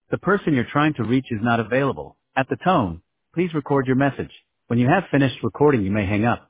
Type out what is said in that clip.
The person you're trying to reach is not available. At the tone, please record your message. When you have finished recording, you may hang up.